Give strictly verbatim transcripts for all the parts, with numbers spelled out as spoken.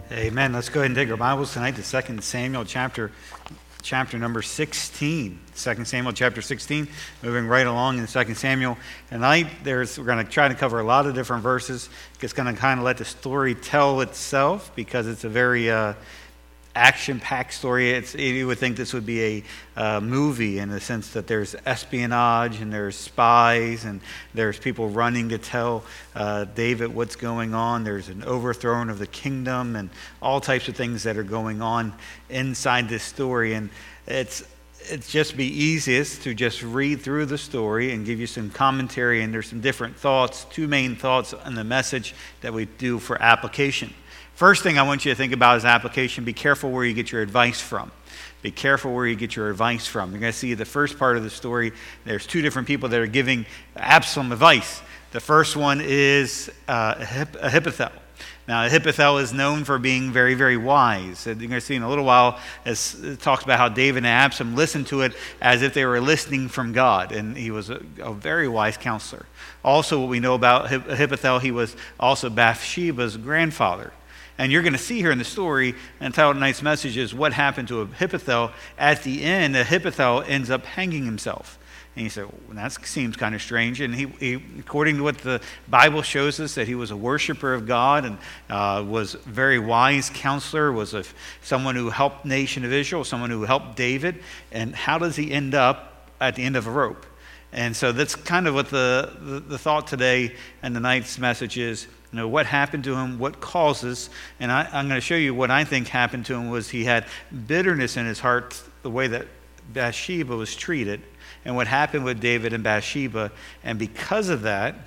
Amen. Let's go ahead and take our Bibles tonight to Second Samuel chapter chapter number sixteen. Second Samuel chapter sixteen, moving right along in Second Samuel. Tonight, there's, we're going to try to cover a lot of different verses. It's going to kind of let the story tell itself because it's a very uh, action-packed story. It's, you would think this would be a uh, movie in the sense that there's espionage and there's spies and there's people running to tell uh, David what's going on. There's an overthrow of the kingdom and all types of things that are going on inside this story. And it's it's just be easiest to just read through the story and give you some commentary, and there's some different thoughts, two main thoughts on the message that we do for application. First thing I want you to think about is application. Be careful where you get your advice from. Be careful where you get your advice from. You're going to see the first part of the story. There's two different people that are giving Absalom advice. The first one is uh, Ahithophel. Now, Ahithophel is known for being very, very wise. You're going to see in a little while, as it talks about how David and Absalom listened to it as if they were listening from God, and he was a, a very wise counselor. Also, what we know about Ahithophel, he was also Bathsheba's grandfather. And you're going to see here in the story, and title of tonight's message is what happened to Ahithophel. At the end, Ahithophel ends up hanging himself. And you say, well, that seems kind of strange. And he, he, according to what the Bible shows us, that he was a worshiper of God and uh, was a very wise counselor, was a, someone who helped the nation of Israel, someone who helped David. And how does he end up at the end of a rope? And so that's kind of what the, the, the thought today and tonight's message is. You know, what happened to him, what causes, and I, I'm going to show you what I think happened to him was he had bitterness in his heart, the way that Bathsheba was treated, and what happened with David and Bathsheba, and because of that,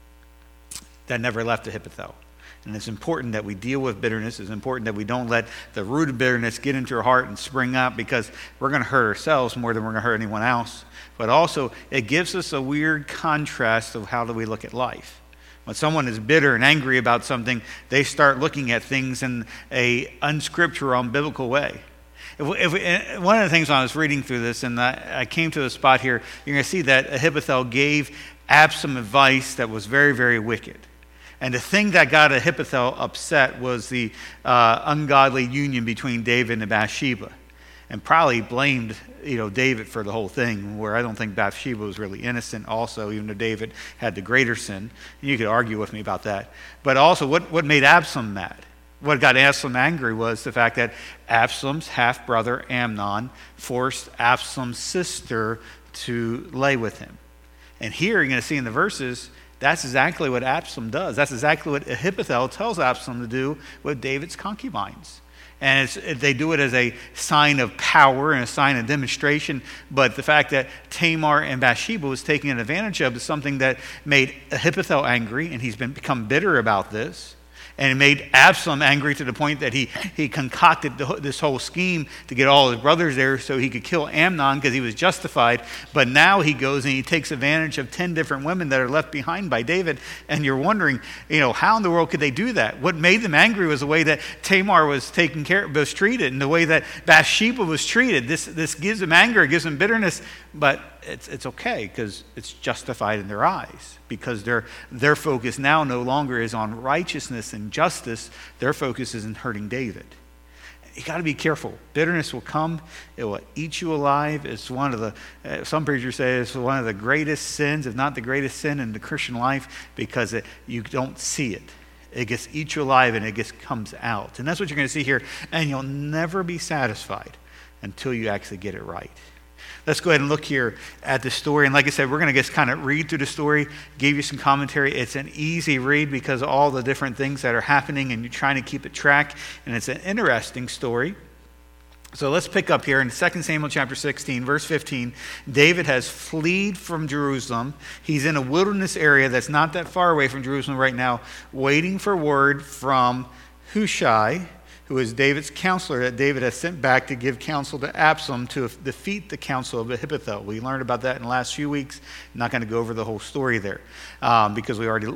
that never left Ahithophel. And it's important that we deal with bitterness. It's important that we don't let the root of bitterness get into our heart and spring up, because we're going to hurt ourselves more than we're going to hurt anyone else. But also, it gives us a weird contrast of how do we look at life. When someone is bitter and angry about something, they start looking at things in a unscriptural, unbiblical way. If, if, one of the things when I was reading through this, and I, I came to a spot here, you're going to see that Ahithophel gave Absalom advice that was very, very wicked. And the thing that got Ahithophel upset was the uh, ungodly union between David and Bathsheba, and probably blamed, you know, David for the whole thing, where I don't think Bathsheba was really innocent also, even though David had the greater sin. And you could argue with me about that. But also, what, what made Absalom mad? What got Absalom angry was the fact that Absalom's half-brother Amnon forced Absalom's sister to lay with him. And here you're going to see in the verses, that's exactly what Absalom does. That's exactly what Ahithophel tells Absalom to do with David's concubines. And it's, they do it as a sign of power and a sign of demonstration. But the fact that Tamar and Bathsheba was taken advantage of is something that made Ahithophel angry, and he's been become bitter about this. And it made Absalom angry to the point that he, he concocted the, this whole scheme to get all his brothers there so he could kill Amnon because he was justified. But now he goes and he takes advantage of ten different women that are left behind by David. And you're wondering, you know, how in the world could they do that? What made them angry was the way that Tamar was taken care of, was treated, and the way that Bathsheba was treated. This, this gives them anger, it gives them bitterness, but it's, it's okay because it's justified in their eyes. Because their their focus now no longer is on righteousness and justice. Their focus is in hurting David. You got to be careful. Bitterness will come. It will eat you alive. It's one of the, uh, some preachers say it's one of the greatest sins, if not the greatest sin in the Christian life, because it, you don't see it. It gets eat you alive and it just comes out. And that's what you're going to see here. And you'll never be satisfied until you actually get it right. Let's go ahead and look here at the story. And like I said, we're going to just kind of read through the story, give you some commentary. It's an easy read because of all the different things that are happening and you're trying to keep it track. And it's an interesting story. So let's pick up here in Second Samuel chapter sixteen, verse fifteen. David has fled from Jerusalem. He's in a wilderness area that's not that far away from Jerusalem right now, waiting for word from Hushai, who is David's counselor that David has sent back to give counsel to Absalom to defeat the counsel of Ahithophel. We learned about that in the last few weeks. I'm not going to go over the whole story there um, because we already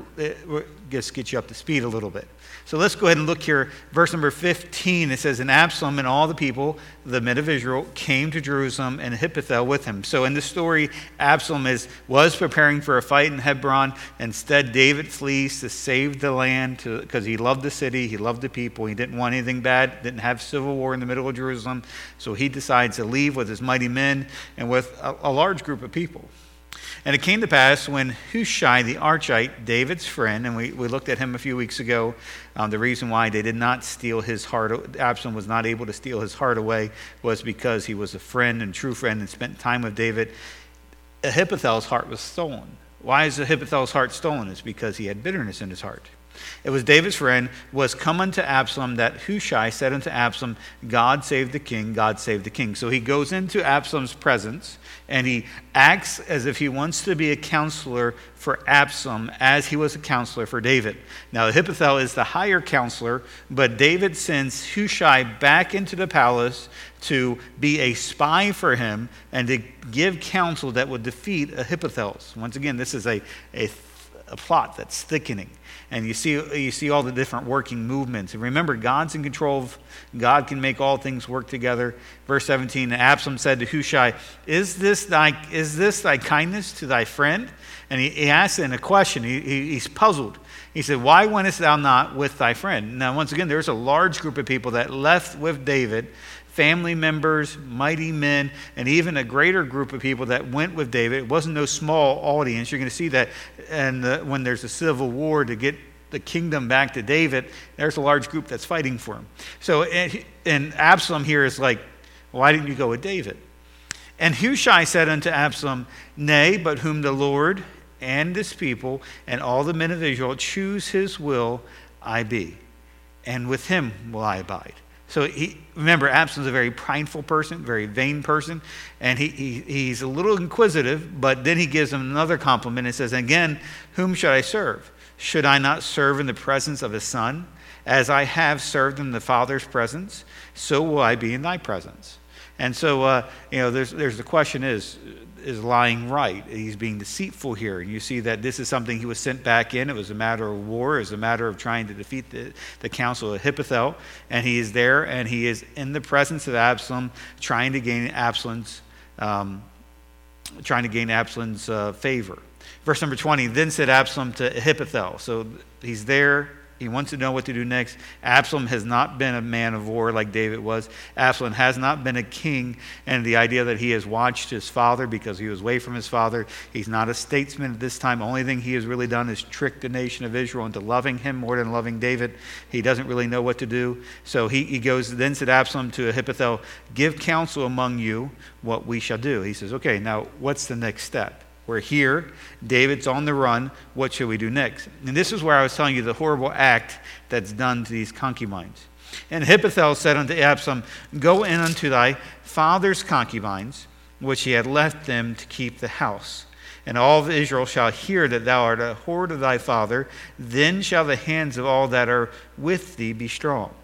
just get you up to speed a little bit. So let's go ahead and look here. Verse number fifteen, it says, and Absalom and all the people, the men of Israel, came to Jerusalem, and Ahithophel with him. So in this story, Absalom is, was preparing for a fight in Hebron. Instead, David flees to save the land because he loved the city, he loved the people, he didn't want anything bad, didn't have civil war in the middle of Jerusalem. So he decides to leave with his mighty men and with a, a large group of people. And it came to pass when Hushai the Archite, David's friend, and we, we looked at him a few weeks ago, um, the reason why they did not steal his heart, Absalom was not able to steal his heart away, was because he was a friend and true friend and spent time with David. Ahithophel's heart was stolen. Why is Ahithophel's heart stolen? It's because he had bitterness in his heart. It was David's friend was come unto Absalom that Hushai said unto Absalom, God save the king, God save the king. So he goes into Absalom's presence and he acts as if he wants to be a counselor for Absalom as he was a counselor for David. Now Ahithophel is the higher counselor, but David sends Hushai back into the palace to be a spy for him and to give counsel that would defeat Ahithophel's. Once again, this is a, a, a plot that's thickening. And you see, you see all the different working movements. And remember, God's in control of, God can make all things work together. Verse seventeen, Absalom said to Hushai, is this thy, is this thy kindness to thy friend? And he, he asked in a question, he, he, he's puzzled. He said, why wentest thou not with thy friend? Now, once again, there's a large group of people that left with David, family members, mighty men, and even a greater group of people that went with David. It wasn't no small audience. You're going to see that and the, when there's a civil war to get the kingdom back to David, there's a large group that's fighting for him. So, and, and Absalom here is like, why didn't you go with David? And Hushai said unto Absalom, nay, but whom the Lord and his people and all the men of Israel choose his will, I be, and with him will I abide. So he, remember, Absalom's a very prideful person, very vain person, and he, he he's a little inquisitive, but then he gives him another compliment and says, again, whom should I serve? Should I not serve in the presence of his son? As I have served in the Father's presence, so will I be in thy presence. And so, uh, you know, there's there's the question is, is lying right? He's being deceitful here. And you see that this is something he was sent back in. It was a matter of war. It was a matter of trying to defeat the, the council of Ahithophel. And he is there, and he is in the presence of Absalom, trying to gain Absalom's, um, trying to gain Absalom's uh, favor. Verse number twenty, then said Absalom to Ahithophel. So he's there. He wants to know what to do next. Absalom has not been a man of war like David was. Absalom has not been a king. And the idea that he has watched his father because he was away from his father. He's not a statesman at this time. The only thing he has really done is trick the nation of Israel into loving him more than loving David. He doesn't really know what to do. So he, he goes, then said Absalom to Ahithophel, give counsel among you what we shall do. He says, okay, now what's the next step? We're here. David's on the run. What should we do next? And this is where I was telling you the horrible act that's done to these concubines. And Ahithophel said unto Absalom, go in unto thy father's concubines, which he had left them to keep the house. And all of Israel shall hear that thou art a whore to thy father. Then shall the hands of all that are with thee be strong.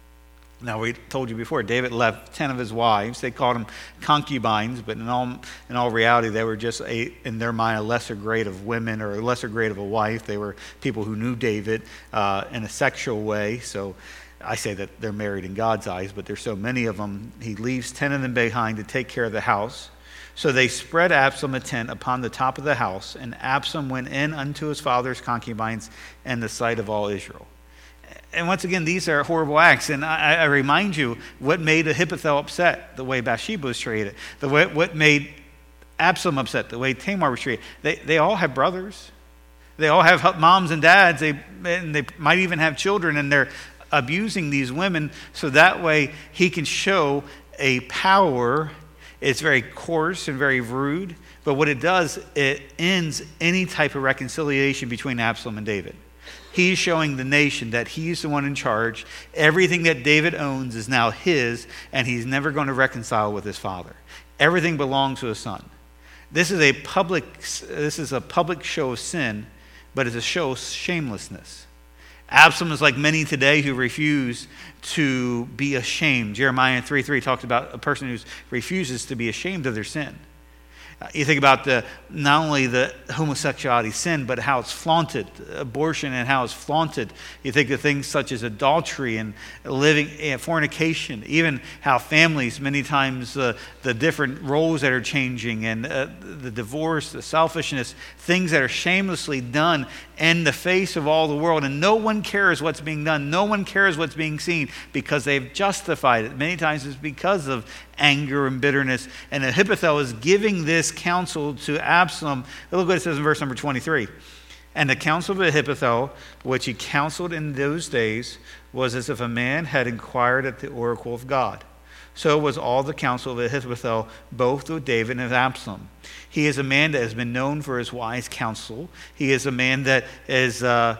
Now, we told you before, David left ten of his wives. They called them concubines, but in all in all reality, they were just, a, in their mind, a lesser grade of women or a lesser grade of a wife. They were people who knew David uh, in a sexual way. So I say that they're married in God's eyes, but there's so many of them. He leaves ten of them behind to take care of the house. So they spread Absalom a tent upon the top of the house, and Absalom went in unto his father's concubines in the sight of all Israel. And once again, these are horrible acts. And I, I remind you what made Ahithophel upset, the way Bathsheba was treated. The way, what made Absalom upset, the way Tamar was treated. They, they all have brothers. They all have moms and dads. They, and they might even have children. And they're abusing these women so that way he can show a power. It's very coarse and very rude. But what it does, it ends any type of reconciliation between Absalom and David. He's showing the nation that he's the one in charge. Everything that David owns is now his, and he's never going to reconcile with his father. Everything belongs to his son. This is a public, this is a public show of sin, but it's a show of shamelessness. Absalom is like many today who refuse to be ashamed. Jeremiah three three talks about a person who refuses to be ashamed of their sin. You think about the not only the homosexuality sin, but how it's flaunted, abortion and how it's flaunted. You think of things such as adultery and living, uh, fornication, even how families, many times uh, the different roles that are changing and uh, the divorce, the selfishness, things that are shamelessly done in the face of all the world. And no one cares what's being done. No one cares what's being seen because they've justified it. Many times it's because of anger and bitterness. And Ahithophel is giving this counsel to Absalom. Look what it says in verse number twenty-three. And the counsel of Ahithophel, which he counseled in those days, was as if a man had inquired at the oracle of God. So was all the counsel of Ahithophel, both of David and of Absalom. He is a man that has been known for his wise counsel. He is a man that is uh,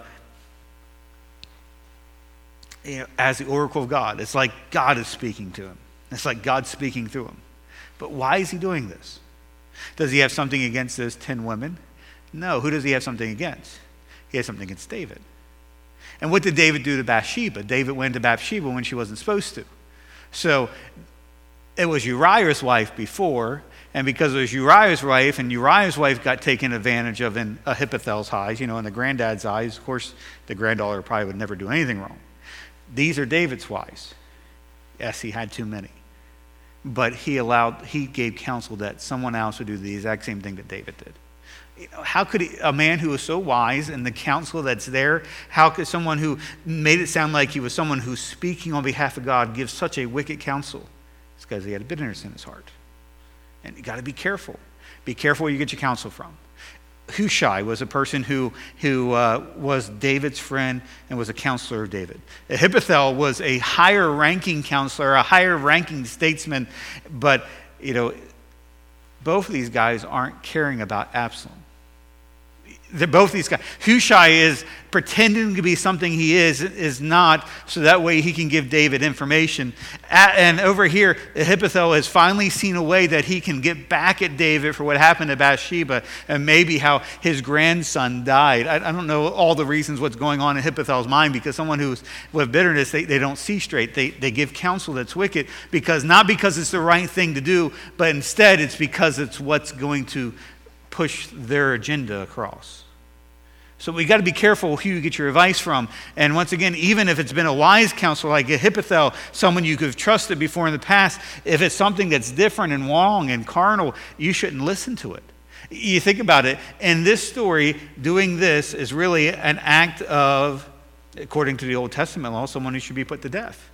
you know, as the oracle of God. It's like God is speaking to him. It's like God speaking through him. But why is he doing this? Does he have something against those ten women? No. Who does he have something against? He has something against David. And what did David do to Bathsheba? David went to Bathsheba when she wasn't supposed to. So it was Uriah's wife before, and because it was Uriah's wife, and Uriah's wife got taken advantage of in Ahithophel's eyes, you know, in the granddad's eyes, of course, the granddaughter probably would never do anything wrong. These are David's wives. Yes, he had too many. But he allowed, he gave counsel that someone else would do the exact same thing that David did. You know, how could he, a man who was so wise and the counsel that's there, how could someone who made it sound like he was someone who's speaking on behalf of God give such a wicked counsel? It's because he had a bitterness in his heart. And you got to be careful. Be careful where you get your counsel from. Hushai was a person who, who uh, was David's friend and was a counselor of David. Ahithophel was a higher ranking counselor, a higher ranking statesman, but, you know, both of these guys aren't caring about Absalom. They're both these guys. Hushai is pretending to be something he is, is not, so that way he can give David information. And over here, Ahithophel has finally seen a way that he can get back at David for what happened to Bathsheba and maybe how his grandson died. I, I don't know all the reasons what's going on in Ahithophel's mind, because someone who's with bitterness, they, they don't see straight. They, they give counsel that's wicked, because not because it's the right thing to do, but instead it's because it's what's going to push their agenda across. So we got to be careful who you get your advice from. And once again, even if it's been a wise counselor like Ahithophel, someone you could have trusted before in the past, if it's something that's different and wrong and carnal, you shouldn't listen to it. You think about it, in this story, doing this is really an act of, according to the Old Testament law, someone who should be put to death,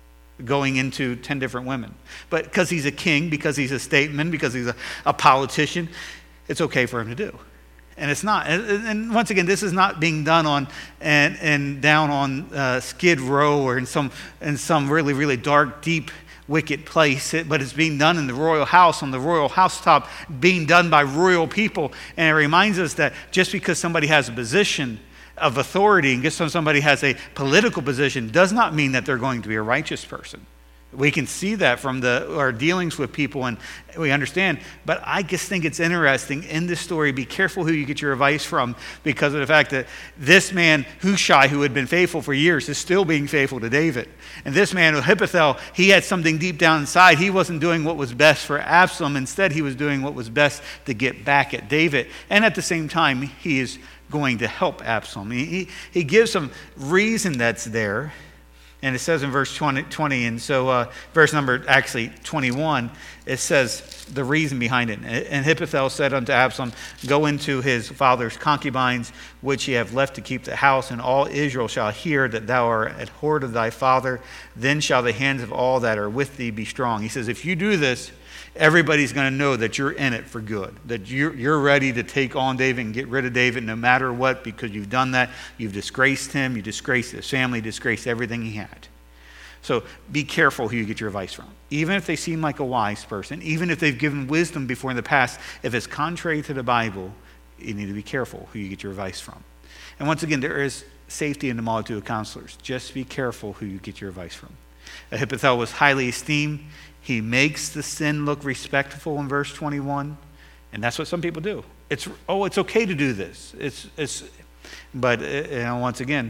going into ten different women. But because he's a king, because he's a statesman, because he's a, a politician, it's okay for him to do. And it's not. And once again, this is not being done on and and down on uh, Skid Row or in some in some really really dark, deep, wicked place. It, but it's being done in the royal house, on the royal housetop, being done by royal people. And it reminds us that just because somebody has a position of authority and just because somebody has a political position does not mean that they're going to be a righteous person. We can see that from the our dealings with people, and we understand. But I just think it's interesting in this story. Be careful who you get your advice from, because of the fact that this man, Hushai, who had been faithful for years, is still being faithful to David. And this man, Ahithophel, he had something deep down inside. He wasn't doing what was best for Absalom. Instead, he was doing what was best to get back at David. And at the same time, he is going to help Absalom. He, he, he gives some reason that's there. And it says in verse twenty, twenty and so uh, verse number actually twenty-one, it says the reason behind it. And Ahithophel said unto Absalom, go into his father's concubines, which ye have left to keep the house, and all Israel shall hear that thou art abhorred of thy father. Then shall the hands of all that are with thee be strong. He says, if you do this, everybody's going to know that you're in it for good, that you're, you're ready to take on David and get rid of David no matter what, because you've done that. You've disgraced him. You disgraced his family, disgraced everything he had. So be careful who you get your advice from. Even if they seem like a wise person, even if they've given wisdom before in the past, if it's contrary to the Bible, you need to be careful who you get your advice from. And once again, there is safety in the multitude of counselors. Just be careful who you get your advice from. Ahithophel was highly esteemed. He makes the sin look respectful in verse twenty-one, and that's what some people do. It's oh, it's okay to do this. It's it's, but you know, once again,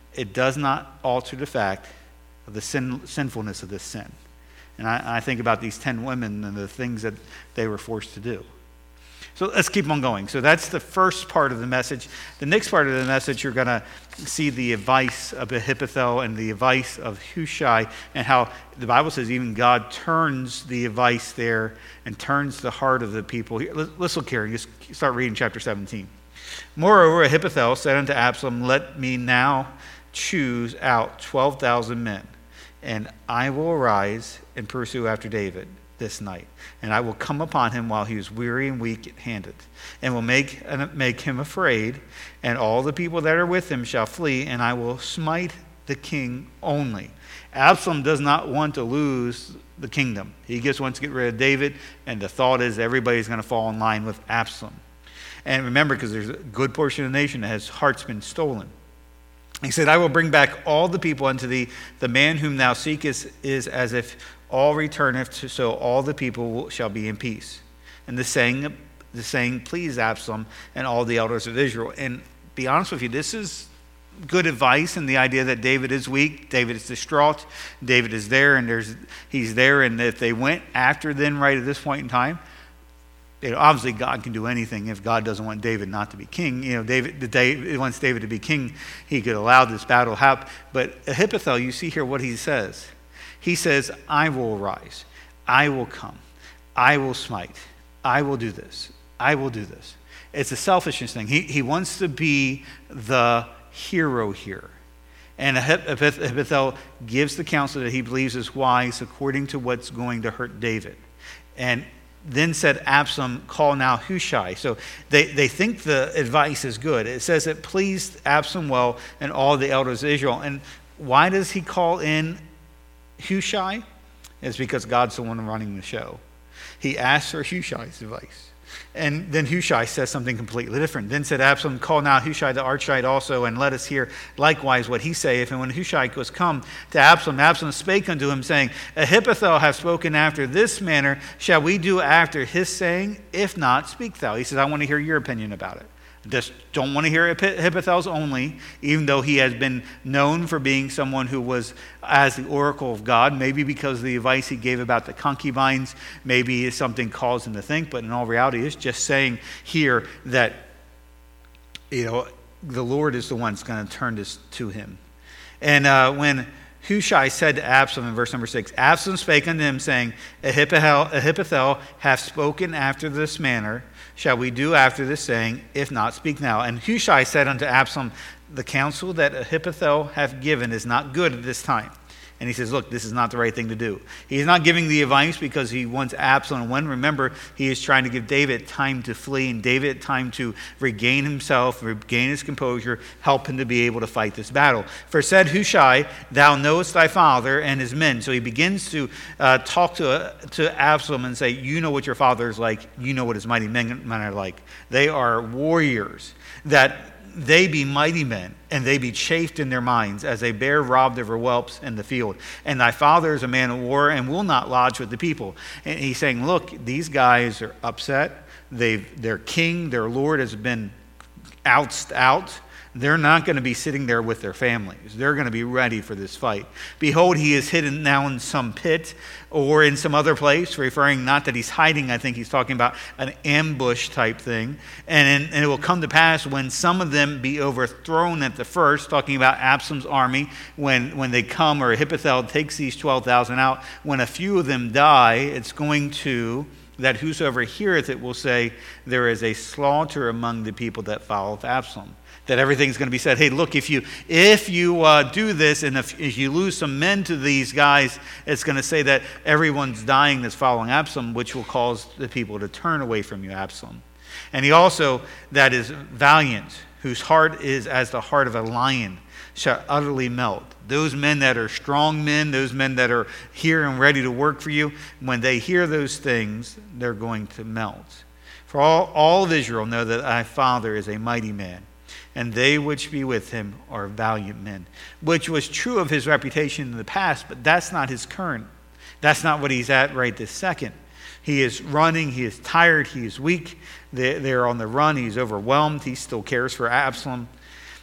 it does not alter the fact of the sin, sinfulness of this sin. And I, I think about these ten women and the things that they were forced to do. So let's keep on going. So that's the first part of the message. The next part of the message, you're going to see the advice of Ahithophel and the advice of Hushai, and how the Bible says even God turns the advice there and turns the heart of the people. Let's look here and just start reading chapter seventeen. Moreover, Ahithophel said unto Absalom, let me now choose out twelve thousand men, and I will arise and pursue after David this night, and I will come upon him while he is weary and weak-handed, and will make make him afraid, and all the people that are with him shall flee, and I will smite the king only. Absalom does not want to lose the kingdom. He just wants to get rid of David, and the thought is everybody's going to fall in line with Absalom. And remember, because there's a good portion of the nation that has hearts been stolen. He said, I will bring back all the people unto thee. The man whom thou seekest is as if all returneth, to, so all the people shall be in peace. And the saying, the saying pleased Absalom and all the elders of Israel. And be honest with you, this is good advice in the idea that David is weak, David is distraught, David is there, and there's he's there. And if they went after them right at this point in time, you know, obviously God can do anything. If God doesn't want David not to be king, you know, David, the David wants David to be king, he could allow this battle to happen. But Ahithophel, you see here what he says. He says, I will arise, I will come, I will smite, I will do this, I will do this. It's a selfishness thing. He, he wants to be the hero here. And Ahithophel gives the counsel that he believes is wise according to what's going to hurt David. And then said Absalom, call now Hushai. So they, they think the advice is good. It says it pleased Absalom well and all the elders of Israel. And why does he call in Hushai? It's because God's the one running the show. He asked for Hushai's advice. And then Hushai says something completely different. Then said Absalom, call now Hushai the Archite also, and let us hear likewise what he saith. And when Hushai was come to Absalom, Absalom spake unto him, saying, Ahithophel hath spoken after this manner. Shall we do after his saying? If not, speak thou. He says, I want to hear your opinion about it. Just don't want to hear Ahithophel's only, even though he has been known for being someone who was as the oracle of God, maybe because of the advice he gave about the concubines, maybe is something caused him to think, but in all reality, it's just saying here that, you know, the Lord is the one that's going to turn this to him. And uh, when Hushai said to Absalom in verse number six, Absalom spake unto him, saying, Ahithophel, Ahithophel hath spoken after this manner. Shall we do after this saying? If not, speak now. And Hushai said unto Absalom, the counsel that Ahithophel hath given is not good at this time. And he says, look, this is not the right thing to do. He's not giving the advice because he wants Absalom to win. Remember, he is trying to give David time to flee and David time to regain himself, regain his composure, help him to be able to fight this battle. For said Hushai, thou knowest thy father and his men. So he begins to uh, talk to, uh, to Absalom and say, you know what your father is like. You know what his mighty men, men are like. They are warriors that they be mighty men, and they be chafed in their minds, as a bear robbed of her whelps in the field. And thy father is a man of war, and will not lodge with the people. And he's saying, look, these guys are upset. They've, their king, their Lord has been ousted out. They're not going to be sitting there with their families. They're going to be ready for this fight. Behold, he is hidden now in some pit or in some other place, referring not that he's hiding. I think he's talking about an ambush type thing. And, in, and it will come to pass when some of them be overthrown at the first, talking about Absalom's army, when, when they come, or Ahithophel takes these twelve thousand out, when a few of them die, it's going to, that whosoever heareth it will say, there is a slaughter among the people that follow Absalom. That everything's going to be said, hey, look, if you if you uh, do this, and if, if you lose some men to these guys, it's going to say that everyone's dying that's following Absalom, which will cause the people to turn away from you, Absalom. And he also, that is valiant, whose heart is as the heart of a lion, shall utterly melt. Those men that are strong men, those men that are here and ready to work for you, when they hear those things, they're going to melt. For all, all of Israel know that thy father is a mighty man, and they which be with him are valiant men. Which was true of his reputation in the past, but that's not his current. That's not what he's at right this second. He is running, he is tired, he is weak. They, they're on the run, he's overwhelmed, he still cares for Absalom.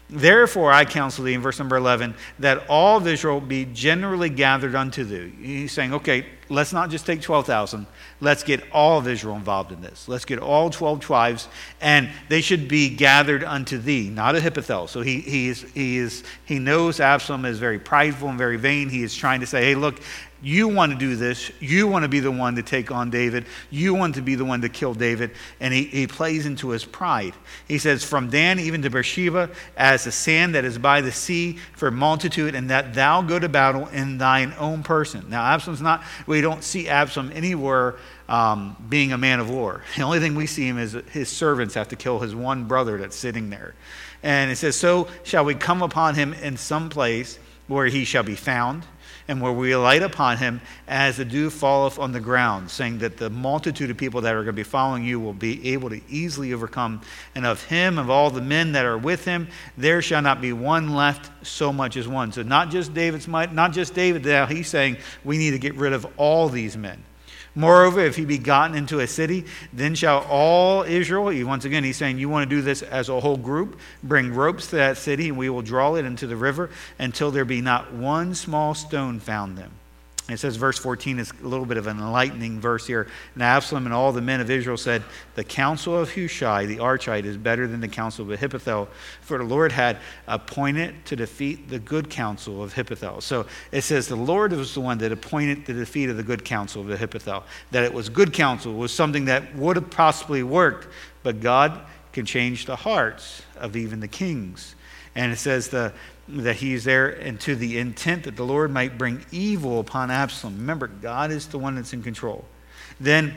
Therefore I counsel thee, in verse number eleven, that all of Israel be generally gathered unto thee. He's saying, okay, let's not just take twelve thousand. Let's get all of Israel involved in this. Let's get all twelve tribes, and they should be gathered unto thee, not Ahithophel. So he, he, is, he, is, he knows Absalom is very prideful and very vain. He is trying to say, hey, look, you want to do this. You want to be the one to take on David. You want to be the one to kill David. And he, he plays into his pride. He says, from Dan even to Beersheba, as the sand that is by the sea, for multitude, and that thou go to battle in thine own person. Now, Absalom's not, we don't see Absalom anywhere um, being a man of war. The only thing we see him is his servants have to kill his one brother that's sitting there. And it says, so shall we come upon him in some place where he shall be found, and where we alight upon him as the dew falleth on the ground, saying that the multitude of people that are going to be following you will be able to easily overcome. And of him, of all the men that are with him, there shall not be one left so much as one. So not just David's might, not just David. Now he's saying we need to get rid of all these men. Moreover, if he be gotten into a city, then shall all Israel, he, once again, he's saying you want to do this as a whole group, bring ropes to that city, and we will draw it into the river until there be not one small stone found them. It says, verse fourteen is a little bit of an enlightening verse here. And Absalom and all the men of Israel said, the counsel of Hushai the Archite is better than the counsel of Ahithophel, for the Lord had appointed to defeat the good counsel of Ahithophel. So it says the Lord was the one that appointed the defeat of the good counsel of Ahithophel. That it was good counsel, was something that would have possibly worked, but God can change the hearts of even the kings. And it says the that he's there and to the intent that the Lord might bring evil upon Absalom. Remember, God is the one that's in control. Then,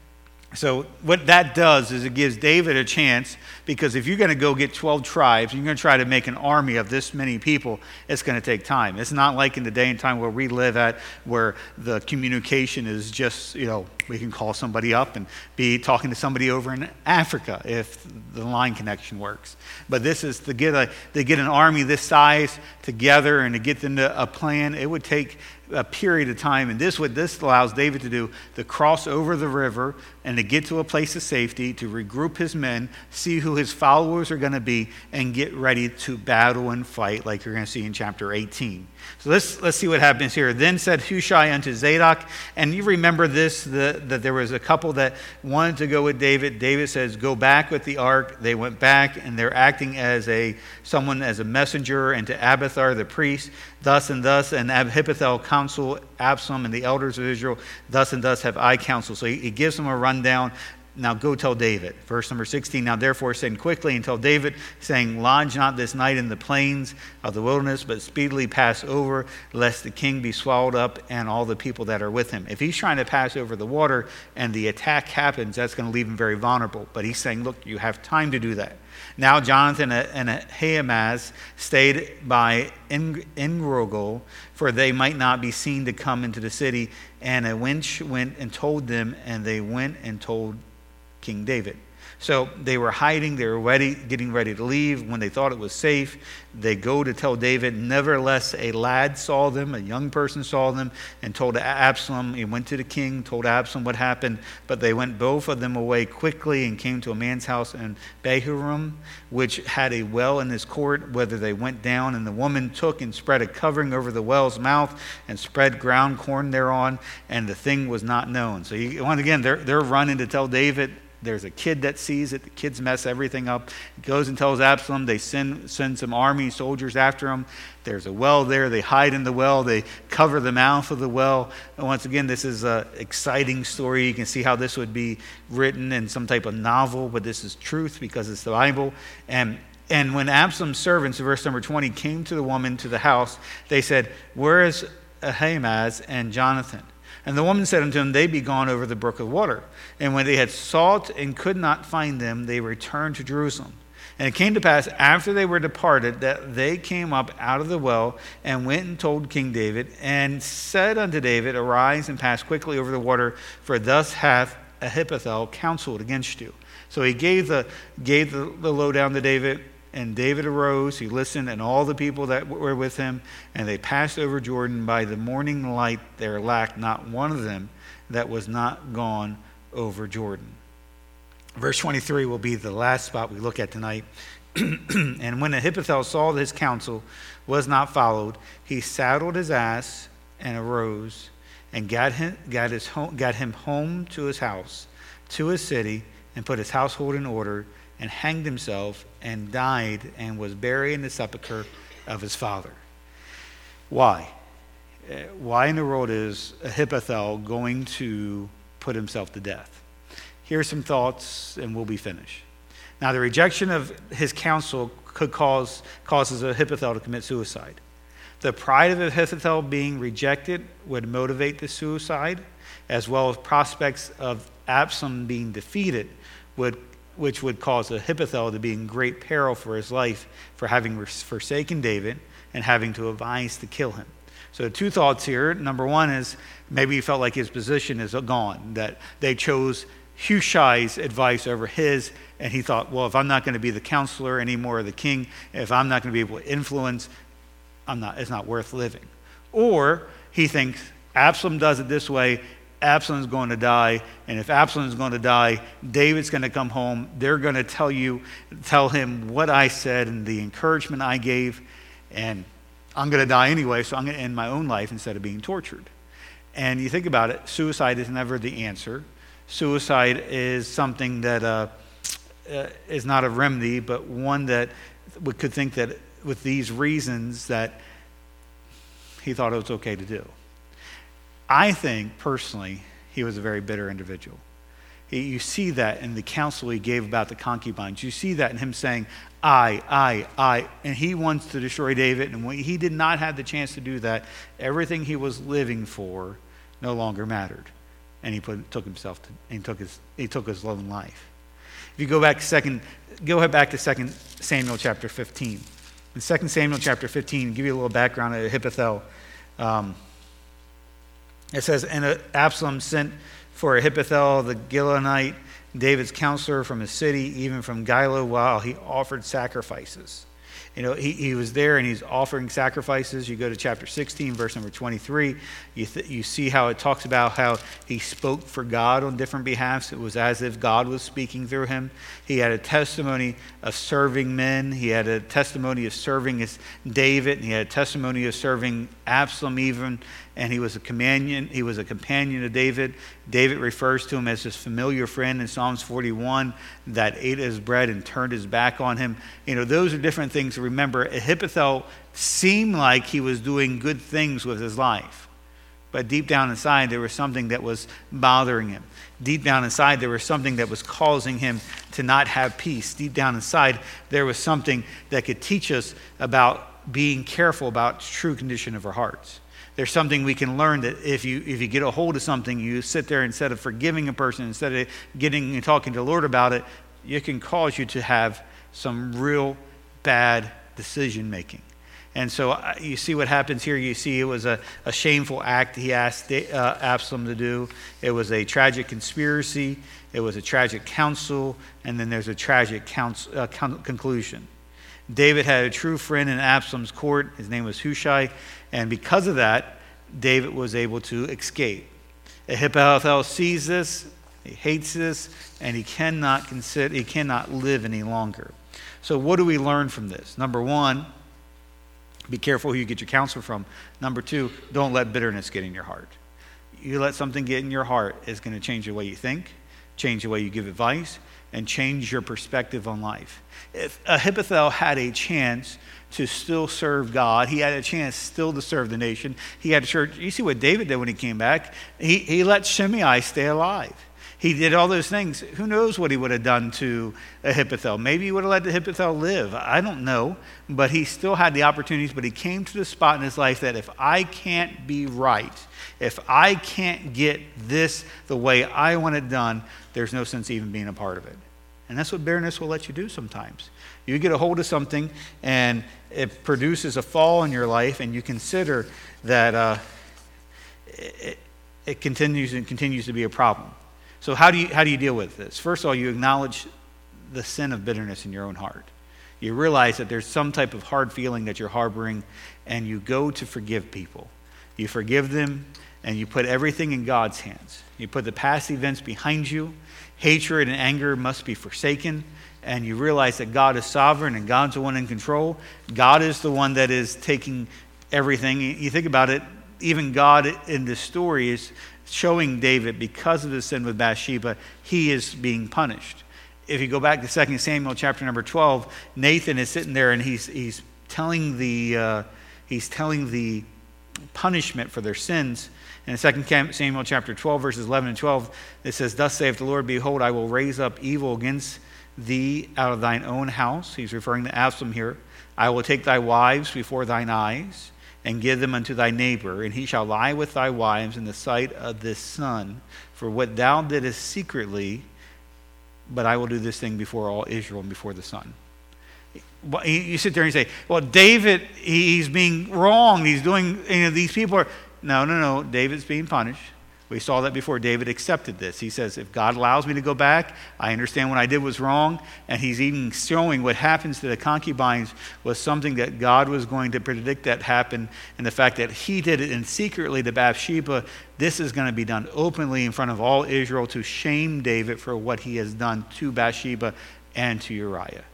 so what that does is it gives David a chance, because if you're going to go get twelve tribes, you're going to try to make an army of this many people, it's going to take time. It's not like in the day and time where we live at, where the communication is just, you know, we can call somebody up and be talking to somebody over in Africa if the line connection works. But this is to get a to get an army this size together and to get them to a plan. It would take a period of time, and this what this allows David to do, to cross over the river and to get to a place of safety, to regroup his men, see who his followers are going to be, and get ready to battle and fight, like you're going to see in chapter eighteen. So let's let's see what happens here. Then said Hushai unto Zadok, and you remember this, the, that there was a couple that wanted to go with David. David says, go back with the ark. They went back, and they're acting as a someone as a messenger, and to Abiathar the priest, thus and thus, and Ahithophel counsel Absalom and the elders of Israel, thus and thus have I counsel. So he, he gives them a rundown. Now go tell David. Verse number sixteen, now therefore send quickly and tell David, saying, lodge not this night in the plains of the wilderness, but speedily pass over, lest the king be swallowed up and all the people that are with him. If he's trying to pass over the water and the attack happens, that's going to leave him very vulnerable. But he's saying, look, you have time to do that. Now Jonathan and Ahimaaz stayed by Enrogel, for they might not be seen to come into the city. And a wench went and told them, and they went and told King David. So they were hiding, they were ready, getting ready to leave. When they thought it was safe, they go to tell David. Nevertheless, a lad saw them, a young person saw them, and told Absalom. He went to the king, told Absalom what happened, but they went both of them away quickly and came to a man's house in Bahurim, which had a well in his court, whither they went down, and the woman took and spread a covering over the well's mouth and spread ground corn thereon, and the thing was not known. So you, once again, they're, they're running to tell David. There's a kid that sees it. The kids mess everything up. He goes and tells Absalom. They send, send some army soldiers after him. There's a well there. They hide in the well. They cover the mouth of the well. And once again, this is an exciting story. You can see how this would be written in some type of novel, but this is truth because it's the Bible. And and when Absalom's servants, in verse number twenty, came to the woman to the house, they said, where is Ahimaaz and Jonathan? And the woman said unto him, they be gone over the brook of water. And when they had sought and could not find them, they returned to Jerusalem. And it came to pass, after they were departed, that they came up out of the well and went and told King David, and said unto David, arise and pass quickly over the water, for thus hath Ahithophel counseled against you. So he gave the, gave the, the lowdown to David. And David arose, he listened, and all the people that were with him, and they passed over Jordan. By the morning light there lacked not one of them that was not gone over Jordan. Verse twenty-three will be the last spot we look at tonight. And when Ahithophel saw that his counsel was not followed, he saddled his ass and arose and got him, got his home, got him home to his house, to his city, and put his household in order, and hanged himself and died and was buried in the sepulchre of his father. Why? Why in the world is Ahithophel going to put himself to death? Here's some thoughts, and we'll be finished. Now, the rejection of his counsel could cause causes Ahithophel to commit suicide. The pride of Ahithophel being rejected would motivate the suicide, as well as prospects of Absalom being defeated, would, which would cause Ahithophel to be in great peril for his life for having forsaken David and having to advise to kill him. So two thoughts here. Number one is maybe he felt like his position is gone, that they chose Hushai's advice over his, and he thought, well, if I'm not going to be the counselor anymore of the king, if I'm not going to be able to influence, I'm not, it's not worth living. Or he thinks Absalom does it this way, Absalom's going to die, and if Absalom's going to die, David's going to come home. They're going to tell you, tell him what I said and the encouragement I gave, and I'm going to die anyway, so I'm going to end my own life instead of being tortured. And you think about it, suicide is never the answer. Suicide is something that uh, uh, is not a remedy, but one that we could think that with these reasons that he thought it was okay to do. I think, personally, he was a very bitter individual. He, you see that in the counsel he gave about the concubines. You see that in him saying, I, I, I, and he wants to destroy David, and when he did not have the chance to do that, everything he was living for no longer mattered. And he put, took himself to, he took his he took his own life. If you go back to second, go back to Second Samuel chapter fifteen. In Second Samuel chapter fifteen, to give you a little background of Ahithophel. Um, it says, and Absalom sent for Ahithophel the Gilonite, David's counselor, from his city, even from Gilo, while he offered sacrifices. You know, he, he was there and he's offering sacrifices. You go to chapter sixteen, verse number twenty-three. You, th- you see how it talks about how he spoke for God on different behalfs. It was as if God was speaking through him. He had a testimony of serving men. He had a testimony of serving his David. He had a testimony of serving Absalom even. And he was a companion. He was a companion of David. David refers to him as his familiar friend in Psalms forty-one that ate his bread and turned his back on him. You know, those are different things to remember. Ahithophel seemed like he was doing good things with his life. But deep down inside, there was something that was bothering him. Deep down inside, there was something that was causing him to not have peace. Deep down inside, there was something that could teach us about being careful about the true condition of our hearts. There's something we can learn that if you if you get a hold of something, you sit there instead of forgiving a person, instead of getting and talking to the Lord about it, it can cause you to have some real bad decision making. And so uh, you see what happens here. You see it was a, a shameful act he asked uh, Absalom to do. It was a tragic conspiracy. It was a tragic counsel. And then there's a tragic counsel, uh, con- conclusion. David had a true friend in Absalom's court. His name was Hushai. And because of that, David was able to escape. Ahithophel sees this, he hates this, and he cannot consider, he cannot live any longer. So what do we learn from this? Number one, be careful who you get your counsel from. Number two, don't let bitterness get in your heart. You let something get in your heart, it's going to change the way you think, change the way you give advice, and change your perspective on life. If Ahithophel had a chance to still serve God, he had a chance still to serve the nation. He had a church. You see what David did when he came back? He, he let Shimei stay alive. He did all those things. Who knows what he would have done to Ahithophel? Maybe he would have let Ahithophel live. I don't know. But he still had the opportunities. But he came to the spot in his life that if I can't be right, if I can't get this the way I want it done, there's no sense even being a part of it. And that's what bitterness will let you do sometimes. You get a hold of something and it produces a fall in your life, and you consider that uh, it, it continues and continues to be a problem. So how do you how do you deal with this? First of all, you acknowledge the sin of bitterness in your own heart. You realize that there's some type of hard feeling that you're harboring, and you go to forgive people. You forgive them, and you put everything in God's hands. You put the past events behind you. Hatred and anger must be forsaken. and you realize that God is sovereign and God's the one in control, God is the one that is taking everything. You think about it, even God in this story is showing David, because of his sin with Bathsheba, he is being punished. If you go back to Second Samuel chapter number twelve, Nathan is sitting there and he's he's telling the uh, he's telling the punishment for their sins. In Second Samuel chapter twelve, verses eleven and twelve, it says, "Thus saith the Lord, behold, I will raise up evil against thee out of thine own house." He's referring to Absalom here. "I will take thy wives before thine eyes, and give them unto thy neighbor, and he shall lie with thy wives in the sight of this sun. For what thou didst secretly, but I will do this thing before all Israel and before the sun." You sit there and you say, well, David, he's being wrong. He's doing, you know, these people are... No, no, no. David's being punished. We saw that before. David accepted this. He says, if God allows me to go back, I understand what I did was wrong. And he's even showing what happens to the concubines was something that God was going to predict that happen. And the fact that he did it in secretly to Bathsheba, this is going to be done openly in front of all Israel to shame David for what he has done to Bathsheba and to Uriah.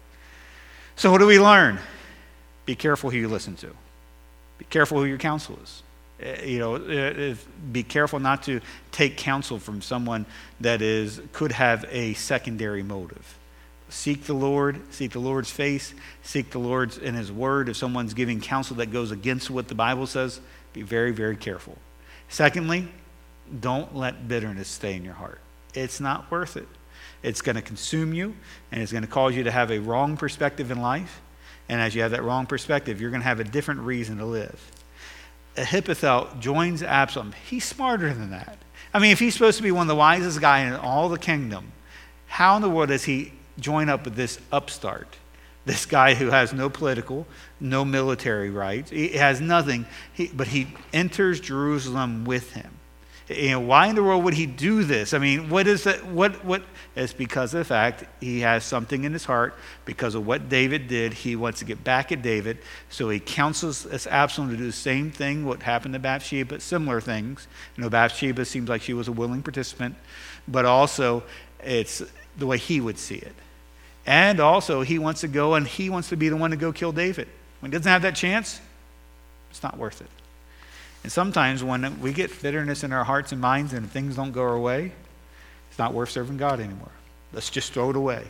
So what do we learn? Be careful who you listen to. Be careful who your counsel is. You know, be careful not to take counsel from someone that is could have a secondary motive. Seek the Lord, seek the Lord's face, seek the Lord's in his word. If someone's giving counsel that goes against what the Bible says, be very, very careful. Secondly, don't let bitterness stay in your heart. It's not worth it. It's going to consume you, and it's going to cause you to have a wrong perspective in life. And as you have that wrong perspective, you're going to have a different reason to live. Ahithophel joins Absalom. He's smarter than that. I mean, if he's supposed to be one of the wisest guys in all the kingdom, how in the world does he join up with this upstart? This guy who has no political, no military rights. He has nothing, he, but he enters Jerusalem with him. You know, why in the world would he do this? I mean, what is that? What, what? It's because of the fact he has something in his heart because of what David did. He wants to get back at David. So he counsels Absalom to do the same thing, what happened to Bathsheba, similar things. You know, Bathsheba seems like she was a willing participant, but also it's the way he would see it. And also he wants to go and he wants to be the one to go kill David. When he doesn't have that chance, it's not worth it. And sometimes when we get bitterness in our hearts and minds and things don't go our way, it's not worth serving God anymore. Let's just throw it away.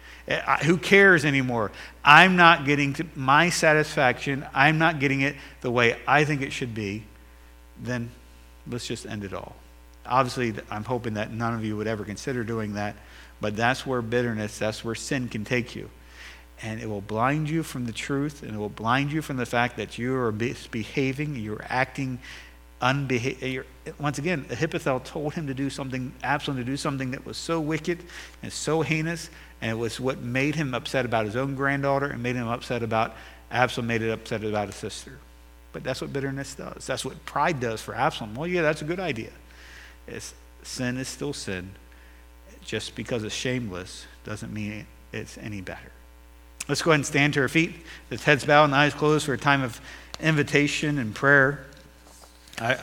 I, who cares anymore? I'm not getting to my satisfaction. I'm not getting it the way I think it should be. Then let's just end it all. Obviously, I'm hoping that none of you would ever consider doing that. But that's where bitterness, that's where sin can take you. And it will blind you from the truth, and it will blind you from the fact that you are behaving, you're acting unbehaving. Once again, Ahithophel told him to do something, Absalom to do something that was so wicked and so heinous, and it was what made him upset about his own granddaughter and made him upset about, Absalom made it upset about his sister. But that's what bitterness does. That's what pride does for Absalom. Well, yeah, that's a good idea. It's, sin is still sin. Just because it's shameless doesn't mean it's any better. Let's go ahead and stand to our feet. With heads bowed and eyes closed for a time of invitation and prayer.